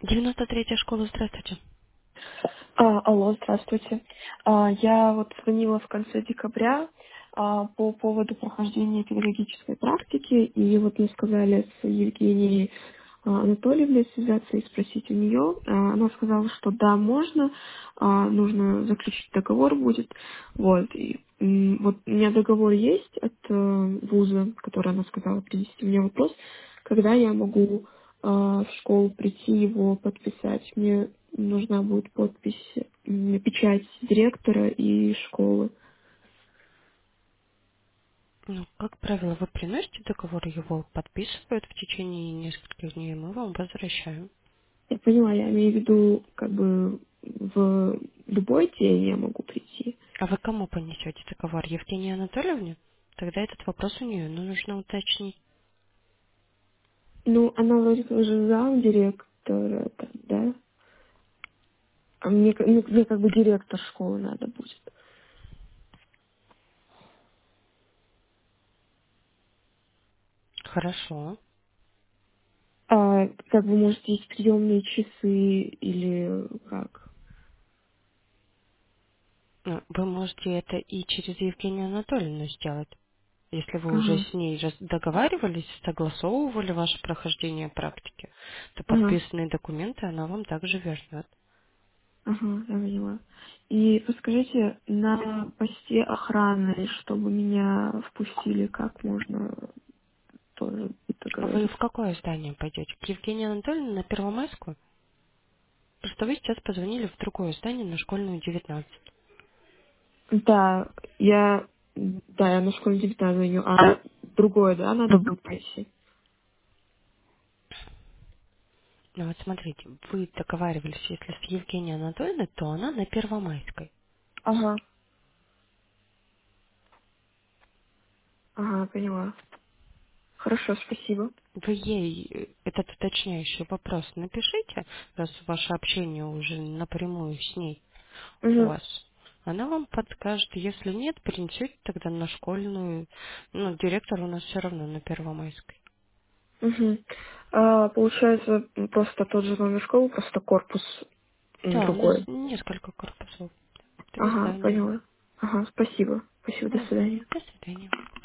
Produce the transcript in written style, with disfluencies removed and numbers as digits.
93-я школа, здравствуйте. Алло, здравствуйте. Я вот звонила в конце декабря по поводу прохождения педагогической практики, и вот мне сказали с Евгенией Анатольевной связаться и спросить у нее. Она сказала, что да, можно, нужно заключить договор будет. Вот, вот у меня договор есть от вуза, который она сказала принести мне вопрос, когда я могу в школу прийти его подписать. Мне нужна будет подпись, печать директора и школы. Ну, как правило, вы приносите договор, его подписывают в течение нескольких дней, мы вам возвращаем. Я поняла, я имею в виду, как бы в любой день я могу прийти. А вы кому понесете договор? Евгении Анатольевне? Тогда этот вопрос у нее, но нужно уточнить. Ну, она вроде как уже зам директора, там, да? А мне, мне как бы директор школы надо будет. Хорошо. Как бы, может, есть приемные часы или как? Ну, вы можете это и через Евгению Анатольевну сделать. Если вы уже Ага, с ней договаривались, согласовывали ваше прохождение практики, то ага. подписанные документы она вам также вернет. Ага, я поняла. И подскажите, на посте охраны, чтобы меня впустили, как можно тоже А вы договориться? в какое здание пойдете? К Евгении Анатольевне на Первомайскую? Просто вы сейчас позвонили в другое здание, на школьную 19. Да, я на школе 19 звоню, а другое, да, надо будет пойти? Ну вот смотрите, вы договаривались, если с Евгенией Анатольевной, то она на Первомайской. Ага, ага, поняла. Хорошо, спасибо. Вы ей этот уточняющий вопрос напишите, раз ваше общение уже напрямую с ней у Угу, вас. Она вам подскажет, если нет, принесете тогда на школьную, ну, директор у нас все равно на Первомайской. угу. Получается, просто тот же номер школы, просто корпус Да, у нас другой. несколько корпусов, 3 Ага, здания. поняла. Ага, спасибо. Спасибо, до свидания. До свидания.